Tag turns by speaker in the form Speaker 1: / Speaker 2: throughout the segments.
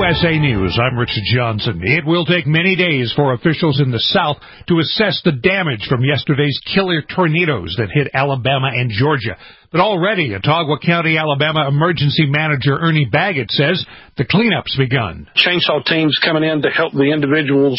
Speaker 1: USA News, I'm Richard Johnson. It will take many days for officials in the South to assess the damage from yesterday's killer tornadoes that hit Alabama and Georgia. But already, Autauga County, Alabama Emergency Manager Ernie Baggett says the cleanup's begun.
Speaker 2: Chainsaw teams coming in to help the individuals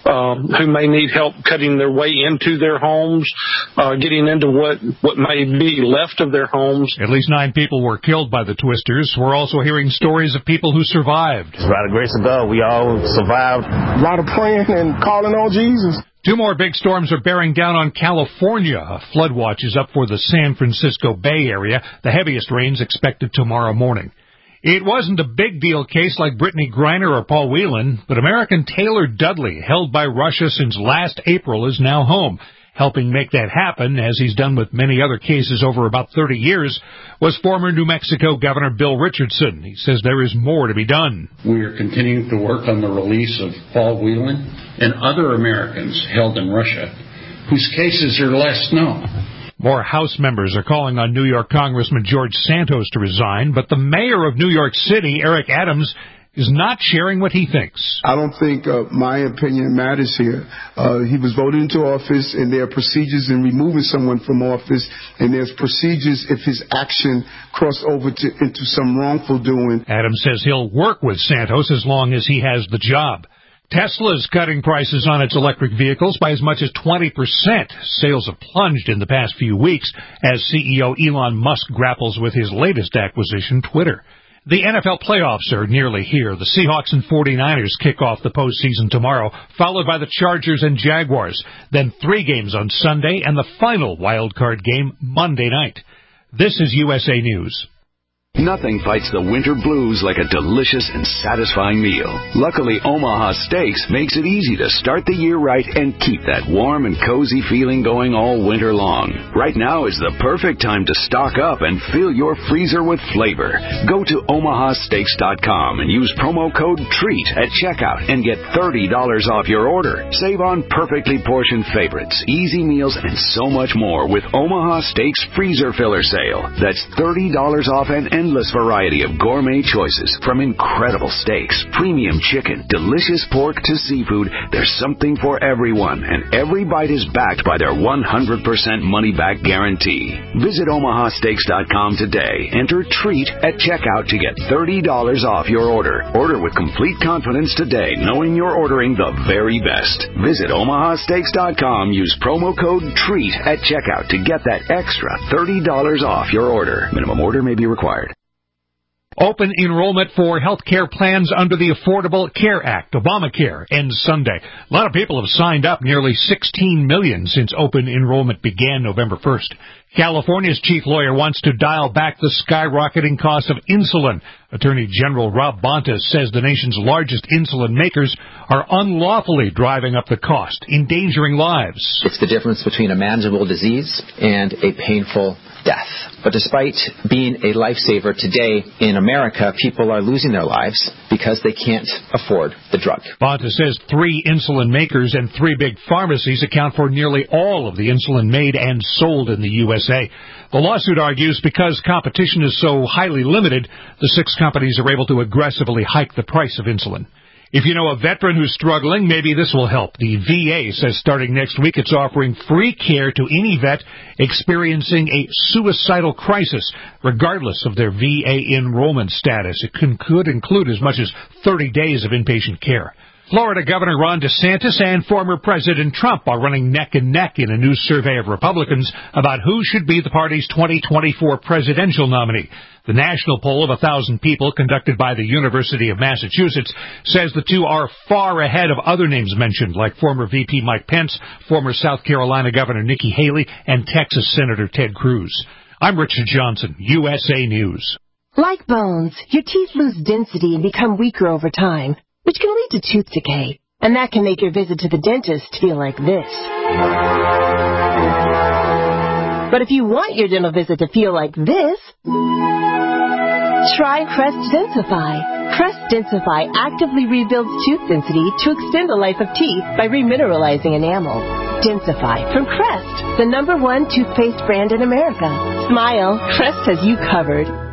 Speaker 2: who may need help cutting their way into their homes, getting into what may be left of their homes.
Speaker 1: At least 9 people were killed by the twisters. We're also hearing stories of people who survived.
Speaker 3: By the grace of God, we all survived.
Speaker 4: A lot of praying and calling on Jesus.
Speaker 1: 2 more big storms are bearing down on California. A flood watch is up for the San Francisco Bay Area. The heaviest rains expected tomorrow morning. It wasn't a big deal case like Brittany Griner or Paul Whelan, but American Taylor Dudley, held by Russia since last April, is now home. Helping make that happen, as he's done with many other cases over about 30 years, was former New Mexico Governor Bill Richardson. He says there is more to be done.
Speaker 5: We are continuing to work on the release of Paul Whelan and other Americans held in Russia whose cases are less known.
Speaker 1: More House members are calling on New York Congressman George Santos to resign, but the mayor of New York City, Eric Adams, is not sharing what he thinks.
Speaker 4: I don't think my opinion matters here. He was voted into office, and there are procedures in removing someone from office, and there's procedures if his action crossed over into some wrongful doing.
Speaker 1: Adams says he'll work with Santos as long as he has the job. Tesla's cutting prices on its electric vehicles by as much as 20%. Sales have plunged in the past few weeks as CEO Elon Musk grapples with his latest acquisition, Twitter. The NFL playoffs are nearly here. The Seahawks and 49ers kick off the postseason tomorrow, followed by the Chargers and Jaguars. Then 3 games on Sunday and the final wild card game Monday night. This is USA News.
Speaker 6: Nothing fights the winter blues like a delicious and satisfying meal. Luckily, Omaha Steaks makes it easy to start the year right and keep that warm and cozy feeling going all winter long. Right now is the perfect time to stock up and fill your freezer with flavor. Go to omahasteaks.com and use promo code TREAT at checkout and get $30 off your order. Save on perfectly portioned favorites, easy meals, and so much more with Omaha Steaks Freezer Filler Sale. That's $30 off an endless variety of gourmet choices, from incredible steaks, premium chicken, delicious pork to seafood. There's something for everyone, and every bite is backed by their 100% money-back guarantee. Visit omahasteaks.com today. Enter TREAT at checkout to get $30 off your order. Order with complete confidence today, knowing you're ordering the very best. Visit omahasteaks.com. Use promo code TREAT at checkout to get that extra $30 off your order. Minimum order may be required.
Speaker 1: Open enrollment for health care plans under the Affordable Care Act, Obamacare, ends Sunday. A lot of people have signed up, nearly 16 million since open enrollment began November 1st. California's chief lawyer wants to dial back the skyrocketing cost of insulin. Attorney General Rob Bonta says the nation's largest insulin makers are unlawfully driving up the cost, endangering lives.
Speaker 7: It's the difference between a manageable disease and a painful death. But despite being a lifesaver today in America, people are losing their lives because they can't afford the drug.
Speaker 1: Bonta says 3 insulin makers and 3 big pharmacies account for nearly all of the insulin made and sold in the USA. The lawsuit argues because competition is so highly limited, the 6 companies are able to aggressively hike the price of insulin. If you know a veteran who's struggling, maybe this will help. The VA says starting next week it's offering free care to any vet experiencing a suicidal crisis, regardless of their VA enrollment status. It could include as much as 30 days of inpatient care. Florida Governor Ron DeSantis and former President Trump are running neck and neck in a new survey of Republicans about who should be the party's 2024 presidential nominee. The national poll of 1,000 people conducted by the University of Massachusetts says the two are far ahead of other names mentioned, like former VP Mike Pence, former South Carolina Governor Nikki Haley, and Texas Senator Ted Cruz. I'm Richard Johnson, USA News.
Speaker 8: Like bones, your teeth lose density and become weaker over time, which can lead to tooth decay. And that can make your visit to the dentist feel like this. But if you want your dental visit to feel like this, try Crest Densify. Crest Densify actively rebuilds tooth density to extend the life of teeth by remineralizing enamel. Densify from Crest, the #1 toothpaste brand in America. Smile, Crest has you covered.